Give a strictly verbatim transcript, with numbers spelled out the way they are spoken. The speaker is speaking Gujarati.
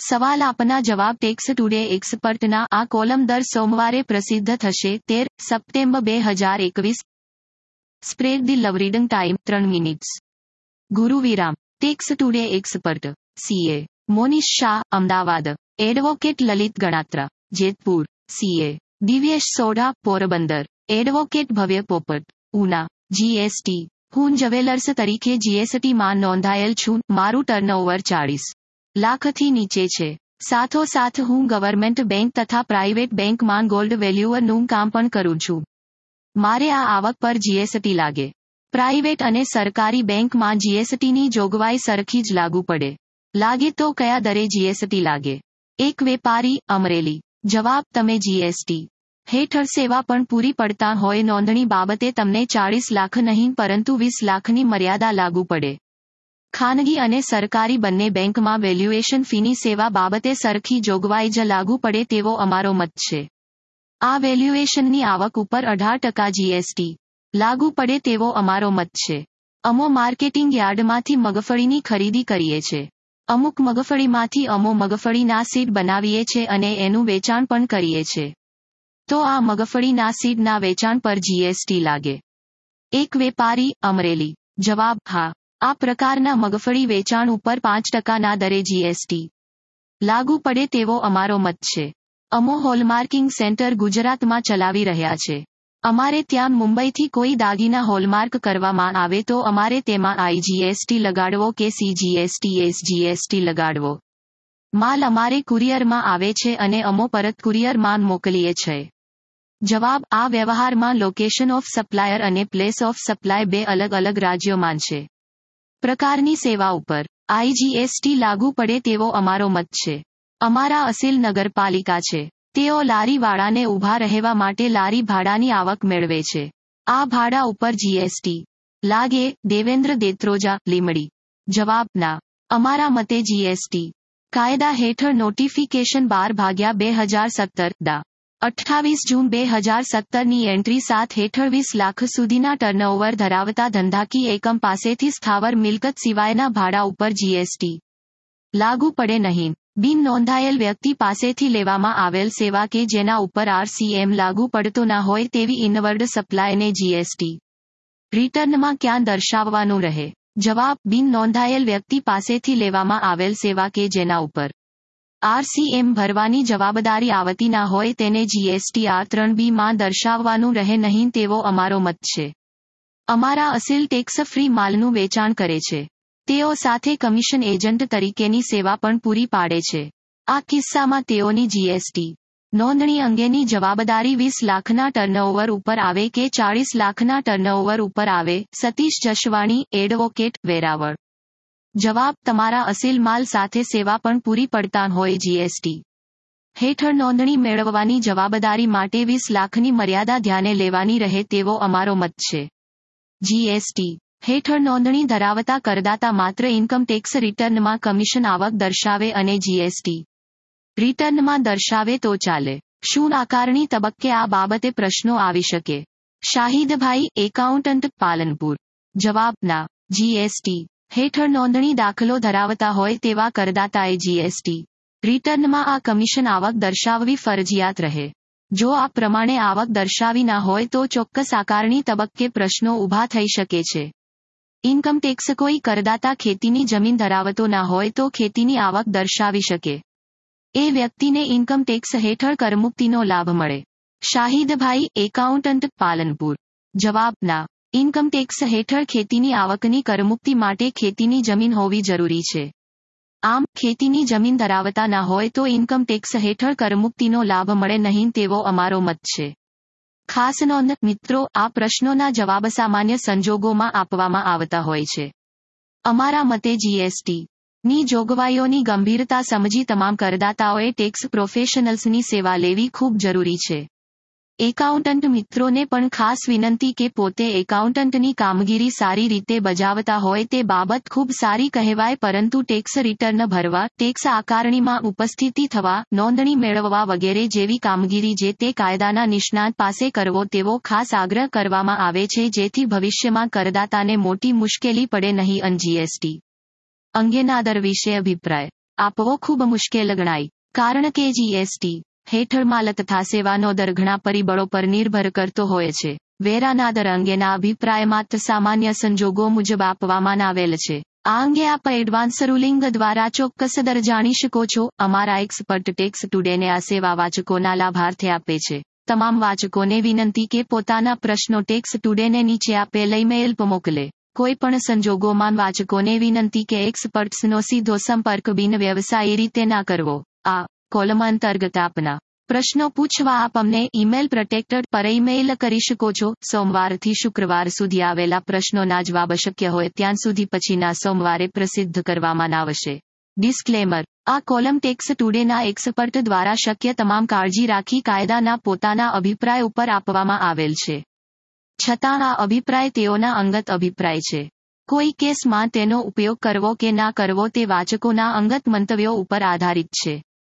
સવાલ આપના જવાબ ટેક્સ ટુડે એક્સપર્ટના આ કોલમ દર સોમવારે પ્રસિદ્ધ થશે તેર સપ્ટેમ્બર બે હજાર એકવીસ. Spread the love reading time ત્રણ મિનિટ્સ. ગુરુ વિરામ. Tax today expert. CA Monish Shah Ahmedabad. Advocate Lalit Ganatra Jetpur. CA Divyesh Sodha Porbandar. Advocate Bhavya Popat Una. GST. હું જવેલર્સ તરીકે જીએસટીમાં નોંધાયેલ છું. મારું ટર્નઓવર ચાળીસ લાખથી નીચે છે. સાથોસાથ હું ગવર્મેન્ટ બેંક તથા પ્રાઇવેટ બેંકમાં ગોલ્ડ વેલ્યુઅરનું કામ પણ કરું છું. મારે આ આવક પર જીએસટી લાગે. પ્રાઇવેટ અને સરકારી બેંકમાં જીએસટીની જોગવાઈ સરખી જ લાગુ પડે. લાગે તો કયા દરે જીએસટી લાગે? એક વેપારી અમરેલી. જવાબ તમે જીએસટી હેઠળ સેવા પણ પૂરી પડતા હોય નોંધણી બાબતે તમને ચાળીસ લાખ નહીં પરંતુ વીસ લાખની મર્યાદા લાગુ પડે. ખાનગી અને સરકારી બંને બેંકમાં વેલ્યુએશન ફીની સેવા બાબતે સરખી જોગવાઈ જ લાગુ પડે તેવો અમારો મત છે. આ વેલ્યુએશનની આવક ઉપર અઢાર ટકા જીએસટી લાગુ પડે તેવો અમારો મત છે. અમો માર્કેટિંગ યાર્ડમાંથી મગફળીની ખરીદી કરીએ છે. અમુક મગફળીમાંથી અમો મગફળીના સીડ બનાવીએ છે અને એનું વેચાણ પણ કરીએ છે. તો આ મગફળીના સીડના વેચાણ પર જીએસટી લાગે. એક વેપારી અમરેલી. જવાબ હા. આ પ્રકારના મગફળી વેચાણ ઉપર પાંચ ટકાના દરે જીએસટી લાગુ પડે તેવો અમારો મત છે. અમો હોલમાર્કિંગ સેન્ટર ગુજરાતમાં ચલાવી રહ્યા છે. અમારે ત્યાં મુંબઈથી કોઈ દાગીના હોલમાર્ક કરવામાં આવે તો અમારે તેમાં આઈજીએસટી લગાડવો કે સીજીએસટી એસજીએસટી લગાડવો. માલ અમારે કુરિયરમાં આવે છે અને અમો પરત કુરિયરમાં મોકલીએ છે. જવાબ આ વ્યવહારમાં લોકેશન ઓફ સપ્લાયર અને પ્લેસ ઓફ સપ્લાય બે અલગ અલગ રાજ્યોમાં છે. પ્રકારની સેવા ઉપર આઈજીએસટી લાગુ પડે તેવો અમારો મત છે. અમારા અસીલ નગરપાલિકા છે. તેઓ લારીવાળાને ઊભા રહેવા માટે લારી ભાડાની આવક મેળવે છે. આ ભાડા ઉપર જીએસટી લાગે. દેવેન્દ્ર દેત્રોજા લીમડી. જવાબ ના. અમારા મતે જીએસટી કાયદા હેઠળ નોટિફિકેશન બાર ભાગ્યા બે હજાર સત્તર દા અઠ્ઠાવીસ જૂન બે હજાર સત્તરની એન્ટ્રી સાત હેઠળ વીસ લાખ સુધીના ટર્નઓવર ધરાવતા ધંધાકીય એકમ પાસેથી સ્થાવર મિલકત સિવાયના ભાડા ઉપર જીએસટી લાગુ પડે નહીં. બિન નોંધાયેલ વ્યક્તિ પાસેથી લેવામાં આવેલ સેવા કે જેના ઉપર આરસીએમ લાગુ પડતો ના હોય તેવી ઇનવર્ડ સપ્લાયને જીએસટી રિટર્નમાં ક્યાં દર્શાવવાનું રહે? જવાબ બિન નોંધાયેલ વ્યક્તિ પાસેથી લેવામાં આવેલ સેવા કે જેના ઉપર આરસીએમ ભરવાની જવાબદારી આવતી ના હોય તેને જીએસટી આર ત્રણ બી માં દર્શાવવાનું રહે નહીં તેવો અમારો મત છે. અમારા અસીલ ટેક્સ ફ્રી માલનું વેચાણ કરે છે. તેઓ સાથે કમિશન એજન્ટ તરીકેની સેવા પણ પૂરી પાડે છે. આ કિસ્સામાં તેઓની જીએસટી નોંધણી અંગેની જવાબદારી વીસ લાખના ટર્નઓવર ઉપર આવે કે ચાળીસ લાખના ટર્નઓવર ઉપર આવે. સતીશ જશવાણી એડવોકેટ વેરાવળ. જવાબ તમારા અસીલ માલ સાથે સેવા પણ પૂરી પડતા હોય જીએસટી હેઠળ નોંધણી મેળવવાની જવાબદારી માટે વીસ લાખની મર્યાદા ધ્યાને લેવાની રહે તેવો અમારો મત છે. જીએસટી હેઠળ નોંધણી ધરાવતા કરદાતા માત્ર ઇન્કમ ટેક્સ રિટર્નમાં કમિશન આવક દર્શાવે અને જીએસટી રિટર્નમાં દર્શાવે તો ચાલે. શું આકારણી તબક્કે આ બાબતે પ્રશ્નો આવી શકે? શાહિદભાઈ એકાઉન્ટન્ટ પાલનપુર. જવાબ ના. જીએસટી હેઠળ નોંધણી દાખલો ધરાવતા હોય તેવા કરદાતાએ જીએસટી રિટર્નમાં આ કમિશન આવક દર્શાવવી ફરજિયાત રહે. જો આ પ્રમાણે આવક દર્શાવી ના હોય તો ચોક્કસ આકારણી તબક્કે પ્રશ્નો ઊભા થઈ શકે છે. ઇન્કમ ટેક્સ કોઈ કરદાતા ખેતીની જમીન ધરાવતો ના હોય તો ખેતીની આવક દર્શાવી શકે. એ વ્યક્તિને ઇન્કમ ટેક્સ હેઠળ કરમુક્તિનો લાભ મળે. શાહિદભાઈ એકાઉન્ટન્ટ પાલનપુર. જવાબ ના. ઇન્કમ ટેક્સ હેઠળ ખેતીની આવકની કરમુક્તિ માટે ખેતીની જમીન હોવી જરૂરી છે. આમ ખેતીની જમીન ધરાવતા ના હોય તો ઇન્કમ ટેક્સ હેઠળ કરમુક્તિનો લાભ મળે નહીં તેવો અમારો મત છે. ખાસ નોંધ મિત્રો, આ પ્રશ્નોના જવાબ સામાન્ય સંજોગોમાં આપવામાં આવતા હોય છે. અમારા મતે જીએસટી ની જોગવાઈઓની ગંભીરતા સમજી તમામ કરદાતાઓએ ટેક્સ પ્રોફેશનલ્સની સેવા લેવી ખૂબ જરૂરી છે. એકાઉન્ટન્ટ મિત્રોને પણ ખાસ વિનંતી કે પોતે એકાઉન્ટન્ટની કામગીરી સારી રીતે બજાવતા હોય તે બાબત ખૂબ સારી કહેવાય પરંતુ ટેક્સ રિટર્ન ભરવા, ટેક્સ આકારણીમાં ઉપસ્થિતિ થવા, નોંધણી મેળવવા વગેરે જેવી કામગીરી જે તે કાયદાના નિષ્ણાત પાસે કરવો તેવો ખાસ આગ્રહ કરવામાં આવે છે જેથી ભવિષ્યમાં કરદાતાને મોટી મુશ્કેલી પડે નહીં. અન જીએસટી અંગેના દર વિશે અભિપ્રાય આપવો ખૂબ મુશ્કેલ ગણાય. કારણ કે જીએસટી હેઠળ માલ તથા સેવાનો દર ઘણા પરિબળો પર નિર્ભર કરતો હોય છે. વેરાના દર અંગેના અભિપ્રાય માત્ર સામાન્ય સંજોગો મુજબ આપવામાં આવેલ છે. આ અંગે આપ એડવાન્સ રૂલિંગ દ્વારા ચોક્કસ દર જાણી શકો છો. અમારા એક્સપર્ટ ટેક્સ ટુડેને આ સેવા વાચકોના લાભાર્થે આપે છે. તમામ વાચકોને વિનંતી કે પોતાના પ્રશ્નો ટેક્સ ટુડેને નીચે આપેલ ઈમેલ પર મોકલે. કોઈ પણ સંજોગોમાં વાચકોને વિનંતી કે એક્સપર્ટ્સનો સીધો સંપર્ક બિન વ્યવસાયી રીતે ના કરવો. આ કોલમ અંતર્ગત આપના પ્રશ્નો પૂછવા આપ અમને ઈમેલ પ્રોટેક્ટેડ પર ઈમેલ કરી શકો છો. સોમવારથી શુક્રવાર સુધી આવેલા પ્રશ્નોના જવાબ શક્ય હોય ત્યાં સુધી પછીના સોમવારે પ્રસિદ્ધ કરવામાં આવશે. ડિસ્ક્લેમર: આ કોલમ ટેક્સ ટુડેના એક્સપર્ટ દ્વારા શક્ય તમામ કાળજી રાખી કાયદાના પોતાના અભિપ્રાય ઉપર આપવામાં આવેલ છે. છતાં આ અભિપ્રાય તેઓના અંગત અભિપ્રાય છે. કોઈ કેસમાં તેનો ઉપયોગ કરવો કે ના કરવો તે વાચકોના અંગત મંતવ્યો ઉપર આધારિત છે.